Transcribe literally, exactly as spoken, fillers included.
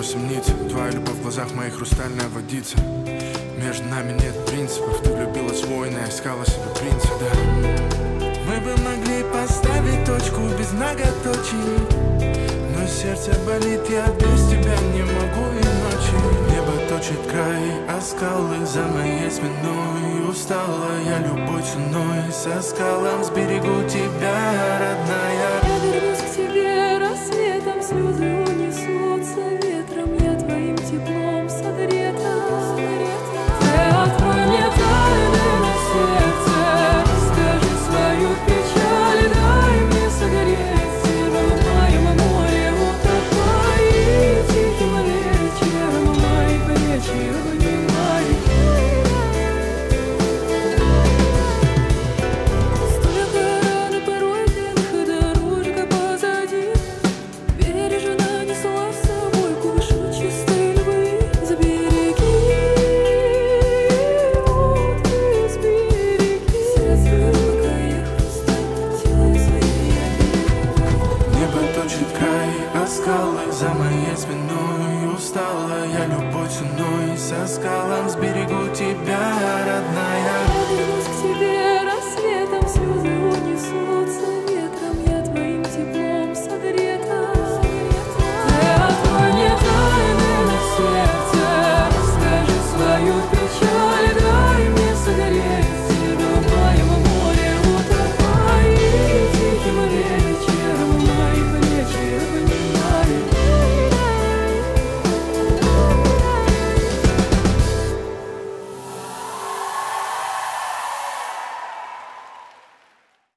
усомниться. Твоя любовь в глазах моих хрустальная водица. Между нами нет принципов. Ты влюбилась в воина, искала себе принца, да. Мы бы могли поставить точку без многоточий, но сердце болит, я без тебя не могу и ночи. Небо точит край, а скалы за моей спиной. Устала я любой ценой, со скалам сберегу тебя, родная. Я вернусь к тебе рассветом, слезы унесутся ветром, я твоим теплом согрета. Ты открой мне тайны на сердце, скажи свою печаль, дай мне согреть тебя в моем море, утопай тихим вечером, мои плечи обнимай. Столько рано порой длинных дорожка позади, бережно несла с собой кувшин чистой любви. Забереги, вот и сбереги сердце, пока я хрусталь силой своей я берегу. Небо точит край, а скалы за моей спиной. Устала я любой ценой, со скалам сберегу тебя, родная. Я вернусь к тебе рассветом, слезы унесутся